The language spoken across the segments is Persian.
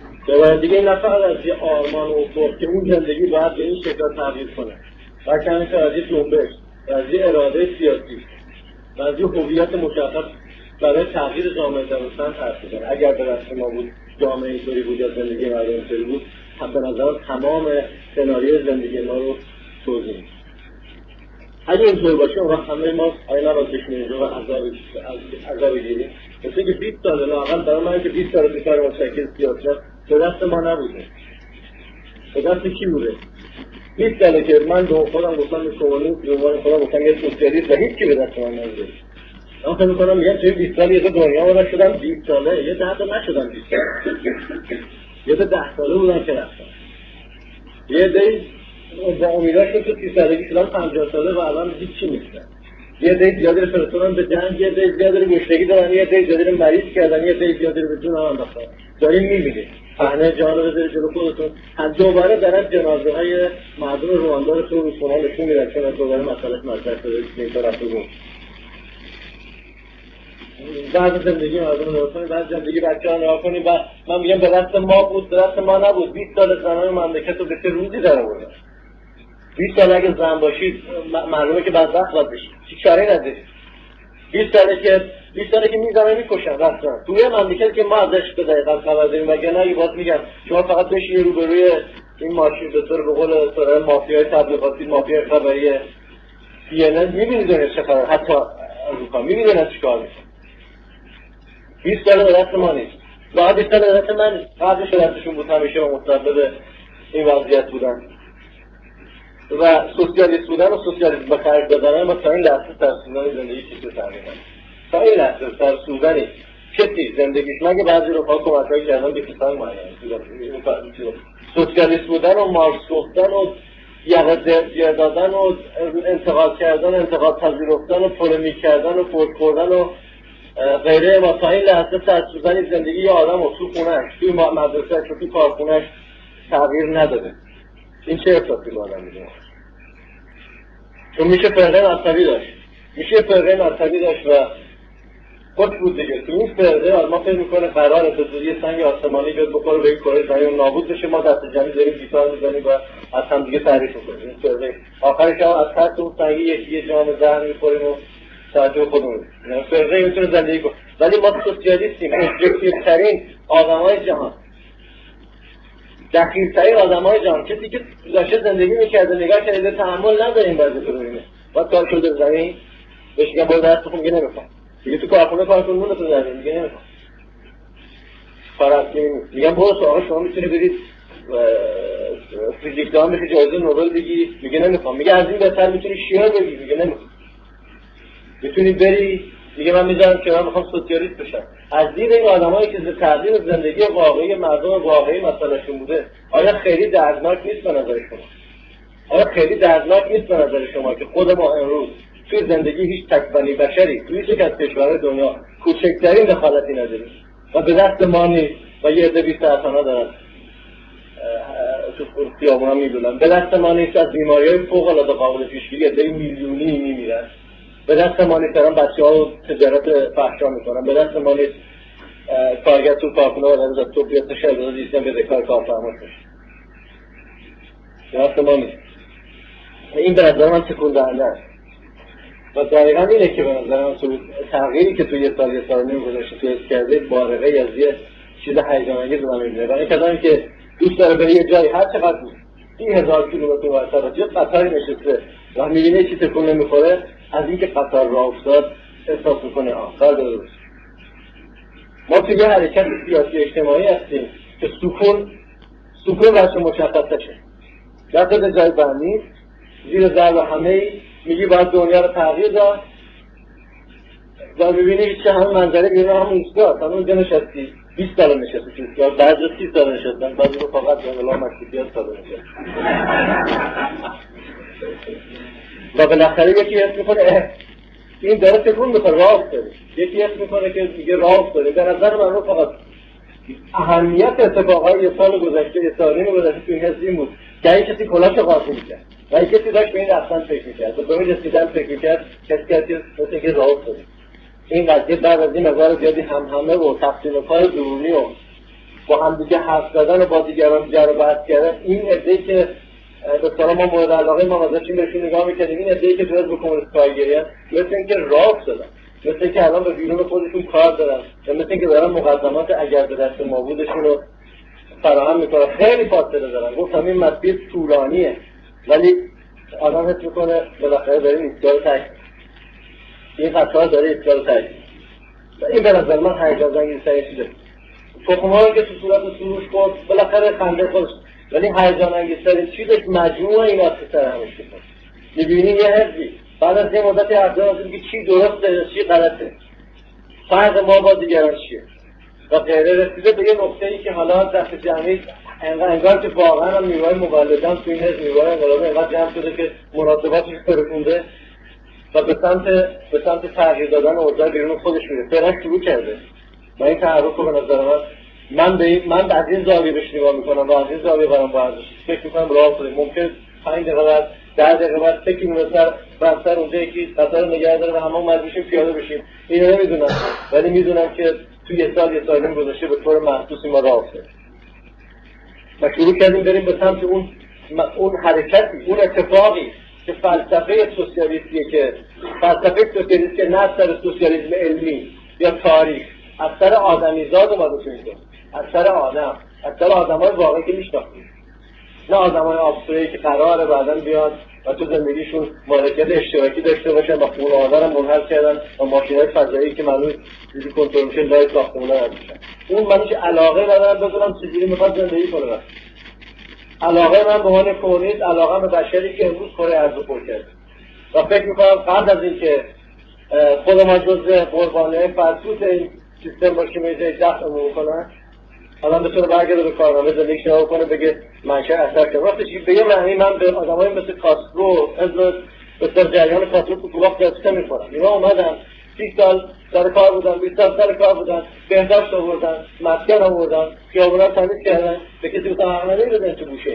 به دیگه نه فقط از یه آرمان و افق که اون زندگی باید به این شکل تغییر کنه، بلکه همیشه از یه جنبش، از یه اراده سیاسی، از یه هویت مشخص برای تغییر جامعه دارستان حرف بزنه. اگر به دست ما بود جامعه اینطوری بود یا زندگی مردم اینطوری بود، به نظر تمام سناریوی زندگی ما رو توضیح میده. اگه اینطور باشه اون وقت همه ما اینا رو بشینیم و عذاب بگیریم. مثل که 20 ساله لااقل برای من که 20 سال بیکار مشکل سیاست به دست ما نبوده. به دست کی بوده؟ 20 ساله که من به خودم گفتم به کمونیست، به عنوان خودم گفتم یه سوسیالیست و هیچی به دست من نبوده. من فکر می‌کنم میگم توی 20 سال یه دنیا وارد شدم 20 ساله، یه 10 تا نشدم 20 ساله. یه 10 ساله بودم که رفتم. یه دی با امیدوارم که 30 سالگی شدم 50 ساله و الان هیچی نیستم. یه دی زیادی فرستادن به جنگ، یه دی زیادی گشنگی دارن، یه دی زیادی مریض کردن، یه دی زیادی به جون انداختن. دارین می‌بینید. صحنه جان رو بذارید جلو خودتون. هم دوباره دارن جنازه‌های مردم رواندا رو تو روزخونه نشون میدن که دوباره مسئله مطرح شده این طرف بود. بعد زندگی مردم رو کنید، بعد زندگی بچه‌ها رو کنید و من میگم به دست ما بود، به دست ما نبود. 20 سال زنان مملکت رو به چه روزی در آوردن. 20 سال اگه زن باشید معلومه که بدبخت باید بشید. هیچ چاره‌ای ندارید. 20 ساله که میزنن میکشن رفتن. توی مملکت که ما ازش به دقیقاً خبر داریم وگرنه اگه باز میگم شما فقط بشینید روبروی این ماشین به طور به قول سرای مافیای تبلیغاتی، مافیای خبری CNN می‌بینید دنیا چه خبره، حتی اروپا می‌بینید چیکار می‌کنه. 20 سال به دست ما نیست. بعد 20 سال به دست من نیست. قبلش دستشون بود همیشه و متسبب این وضعیت بودن. و سوسیالیست بودن و سوسیالیسم به خرج دادن ما تا این لحظه ترسوندن زندگی چیزی تغییر نداد. تا این لحظه ترسوندنی کسی زندگیش مگه بعضی رو کمک‌هایی کردن به کسان معین. سوسیالیست بودن و مارکس گفتن و یقه دادن و انتقاد کردن، انتقاد پذیرفتن و پولمیک کردن و فوش خوردن و غیره ما تا این لحظه ترسوندنی زندگی یه آدم و تو خونهش، توی مدرسهش و توی کارخونهش تغییر نداده. این چه احساسی با آدم میده؟ چون میشه فرقه مذهبی داشت و خود بود دیگه. تو این فرقه آدم فکر میکنه قراره به یه سنگ آسمانی بیاد بخوره به این کره زمین نابود بشه، ما دست جمعی داریم گیتار میزنیم و از هم دیگه تعریف میکنیم. این فرقه آخرش هم از تحت اون سنگی یه جام زهر میخوریم و توجه خودمون. یعنی فرقه میتونه زندگی کنه. ولی ما سوسیالیستیم، ابجکتیو ترین آدمای جهان، دقیق‌ترین آدمای جهان، کسی که داشته زندگی میکرده نگاه کرده تحمل نداره این وضعیت رو ببینه. بعد کار شده زمین بهش میگم برو دست بخون، میگه نمیخوام. دیگه تو کارخونه کار کن مونتون زمین، میگه نمیخوام. فرض کنیم میگم برو آقا شما میتونی برید فیزیکدان بشی جایزه نوبل بگیری، میگه نمیخوام. میگه از این بهتر میتونی شیعه بگیری، میگه نمیخوام. میتونی بری، میگه من میذارم که من میخوام سوسیالیست بشم. از دید این آدمایی که تغییر زندگی واقعی مردم واقعی مسئلهشون بوده، آیا خیلی دردناک نیست به نظر شما؟ آیا خیلی دردناک نیست به نظر شما که خود ما امروز توی زندگی هیچ تک‌بنی بشری توی یک از کشورهای دنیا کوچکترین دخالتی نداریم و به دست ما نیست و یه عده 20 سرطانا دارن تو خیابونا میدونن، به دست ما نیست از بیماری‌های فوق‌العاده قابل پیشگیری عده میلیونی میمیرن، به دست ما نیست دارن بچه‌ها تجارت فحشا میکنن، به دست ما نیست کارگر تو کارخونه و از تو بیاد شهر دیدن به ذکر کارفرما بشه. به دست ما نیست. این به نظر من تکون دهنده است. و دقیقا اینه که به نظر من تغییری که توی یه سال نیم گذاشته توی کرده بارقه از یه چیز هیجان‌انگیز رو می‌بینه. و این کسانی که دوست داره بره یه جایی هر چقدر 30,000 کیلومتر ورتر یه قطاری نشسته و می‌بینه چی تکون نمی‌خوره، از اینکه قطار راه افتاد احساس می‌کنه کار درست. ما توی یه حرکت سیاسی اجتماعی هستیم که سکون راست مشخص شه. دست جای بندی زیر ضرب همه میگی باید دنیا رو تغییر داد و میبینی چه همه منظره بیرون همون ایستگاه همون اونجا نشستی 20 سال نشستی تو ایستگاه، بعضی 30 سال نشستن، بعضی رو فقط جنگلا مکتبیات سال نشستن و بالاخره یکی حس میکنه این داره تکون میخوره راه افتاده، یکی حس میکنه که دیگه راه افتاده. به نظر من رو فقط اهمیت اتفاقای یه سال گذشته یه سالین گذشته تو این حس این بود که این کسی کلاش قاطی میکرد و این کسی داشت به این رفتن فکر میکرد و به این رسیدن فکر میکرد کسی مثل اینکه راه افتاده. این قضیه بعد از این مقدار زیادی همه و تقسیم کار درونی و با هم دیگه حرف زدن و با دیگران دیگر رو بحث کردن، این عده‌ای که به اصطلاح ما مورد علاقه ما ازشون بهشون نگاه می‌کردیم، این عده‌ای که جز به کمونیست کارگریان، مثل اینکه راه افتادن، مثل اینکه الان به بیرون خودشون کار دارن و مثل اینکه دارن مقدمات اگر به دست ما بودشون رو فراهم میکنن. خیلی فاصله دارن. گفتم این مسیر طولانیه ولی آدم حس میکنه بالاخره داریم ایستگاه تک این قطار داره ایستگاه تک. این به نظر من هیجان انگیزترین چیزه. تخم‌ها که تو صورت سروش خورد بالاخره خنده خودش، ولی هیجان انگیزترین چیزش مجموعه اینا که سر همش میکنه. میبینی یه حزبی بعد از یه مدتی ارزان که چی درسته چی غلطه، فرق ما با دیگران چیه و غیره، رسیده به یه نقطه‌ای که حالا دست جمعی انگار که واقعا هم نیروهای مولدان تو این حزب نیروهای انقلابی انقدر جمع شده که مناسباتش فرسونده و به سمت تغییر دادن اوضاع بیرون خودش میره. فعلا شروع کرده و این تحرک رو به نظر من از این زاویه بهش نگاه میکنم و از این زاویه برام با ارزش فکر میکنم راه افتاده. ممکن 5 دقیقه بعد 10 دقیقه بعد 3 کیلومتر رفتن اونجا یکی قطار نگه داره و همون مجبور پیاده بشیم. اینو نمیدونم ولی میدونم که تو یه سال نیم گذشته به طور محسوسی ما راه افتاده و شروع کردیم بریم به سمت اون حرکتی، اون اتفاقی که فلسفه سوسیالیستیه که نه از سر سوسیالیسم علمی یا تاریخ، از سر آدمیزاد اومده تو اینجا، از سر آدمای واقعی که میشناختیم، نه آدمای ابسترایی که قراره بعداً بیان و تو زندگیشون مالکیت اشتراکی داشته باشن و خونه آدم منحل کردن و ماشین‌های فضایی که معلوم چیزی کنترل میشه لای ساختمونا میشن. اون منش علاقه ندارم بدونم چجوری میخواد زندگی کنه. علاقه من به عنوان کمونیست، علاقه به بشری که امروز کره ارض پر کرده و فکر میکنم قبل از اینکه خود ما جزء قربانی‌های فرسوس این سیستم باشیم ایجای دفعمون کنن، الان به طور برگرده به کارنامه زندگی شما کنه بگه منشأ اثر کرد. وقتی به یه معنی من به آدمای مثل کاسترو مثل جریان کاسترو تو وقت جلسه میخورم. اینا اومدن 30 سال سر کار بودن، 20 سال سر کار بودن، بهداشت آوردن، مسکن آوردن، خیابونا تمیز کردن، به کسی حق نمیدادن تو گوشه.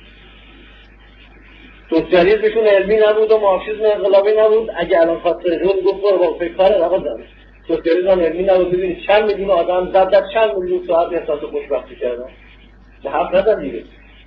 سوسیالیسمشون علمی نبود و مارکسیسم انقلابی نبود. اگه الان خاطر جون گفت برو فکر کار نبودن. سوسیالیسم علمی نبود. ببینید چند میلیون آدم در چند میلیون ساعت احساس خوشبختی کردن. به حق ندن دیگه.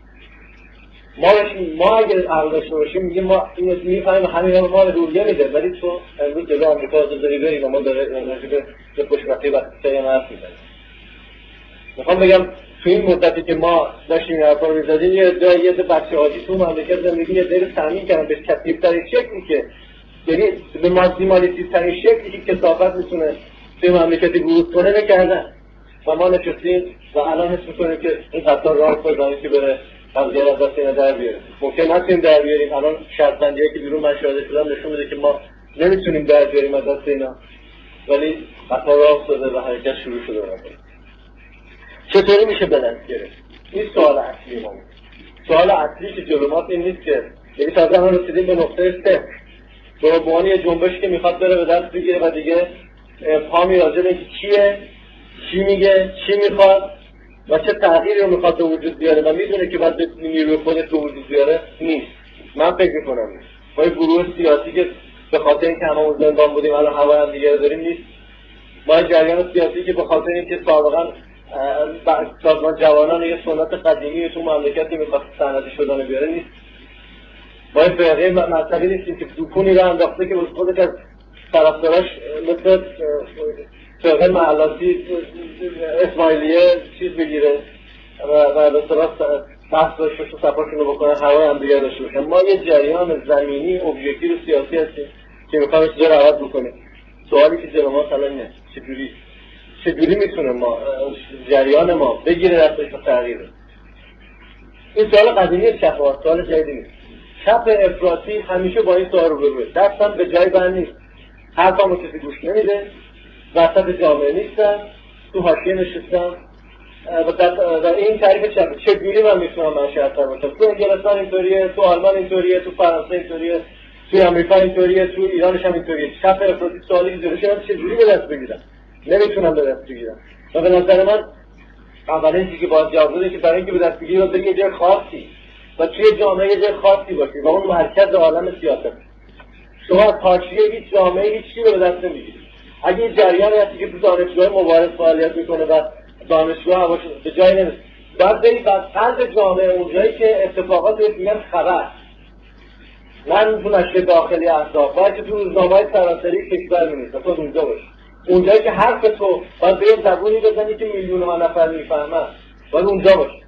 ما اگر عقل داشته باشیم میگیم ما این میفهمیم همین ما رو رویه میده، ولی تو امروز جلو آمریکا داری بریم و ما داره انرژی به خوشبختی و سریع حرف میزنیم. میخوام بگم تو این مدتی که ما داشتیم این حرفا رو میزدیم یه بچه عادی تو مملکت زندگی یه دیر تامین کردن به کثیف‌ترین شکلی که یعنی به ماکسیمالیست‌ترین شکلی که کثافت میتونه توی مملکتی ورود کنه نکردن و ما نشستیم و الان حس میکنیم که این قطار راه افتاده که بره از غیر از دست اینا در بیاریم. ممکن نتونیم در بیاریم. الان شرط‌بندی‌هایی که بیرون مشاهده شدن نشون میده که ما نمیتونیم در بیاریم از دست اینا، ولی قطار راه افتاده و حرکت شروع شده. چطوری میشه به دست گرفت؟ این سوال اصلی ما. سوال اصلی که جلو ما این نیست که یعنی تازه ما رسیدیم به نقطه صفر. به عنوان یه جنبش که میخواد بره به دست بگیره و دیگه پا میراجع به اینکه کیه، چی میگه، چی میخواد و چه تغییری رو میخواد به وجود بیاره و میدونه که باید نیروی خودش به وجود بیاره نیست. من فکر میکنم نیست. ما یه گروه سیاسی که به خاطر اینکه هممون زندان بودیم الان هوای هم دیگه داریم نیست. ما یه جریان سیاسی که به خاطر اینکه سابقا سازمان جوانان یه سنت قدیمی تو مملکتی میخواد صنعتی شدن بیاره نیست. ما این فرقه مذهبی نیستیم که دوپونی رو انداخته که خودش از طرفداراش مثل فرقه محلاتی اسماعیلیه چیز بگیره و به اصطلاح بحث داشته و صفاشون رو بکنن هوای هم دیگه داشته باشن. ما یه جریان زمینی اوبژکتیو سیاسی هستیم که میخوایم چیزا رو عوض بکنیم. سوالی که جلو ما الان اینه چجوری میتونه ما جریان ما بگیره دستش و تغییر بده. این سوال قدیمی چپ هاست، سوال جدیدی نیست. چپ افراطی همیشه با این سوال روبروه. دستم به جای بند نیست، حرفامو کسی گوش نمیده، وسط جامعه نیستم، تو حاشیه نشستم و این تعریف چپه. چجوری من میتونم منشأ اثر باشم؟ تو انگلستان اینطوریه، تو آلمان اینطوریه، تو فرانسه اینطوریه، تو آمریکا اینطوریه، تو ایرانش هم اینطوریه. چپ افراطی سوالی که جلوش هست چجوری به دست بگیرم؟ نمیتونم به دست بگیرم. و به نظر من اولین چیزی که باید جواب بده که برای اینکه به دست بگیری باید بری یه جای خاصی و توی جامعه یه جای خاصی باشی و اون مرکز عالم سیاست. شما از حاشیه هیچ جامعه هیچ چیزی رو به دست نمیگیری. اگه یه جریانی هستی که تو دانشگاه مبارز فعالیت میکنه و دانشگاه هواشون به جایی نمیرسه. باید برید در قلب جامعه، اونجایی که اتفاقات بهش میگن خبر، من تو نشر داخلی احزاب، باید که تو روزنامه‌های سراسری کشور می‌نویسه، خود اونجا باشه. اونجایی که حرف تو باید به یه زبونی بزنی که میلیون نفر میفهمن، باید اونجا باشه.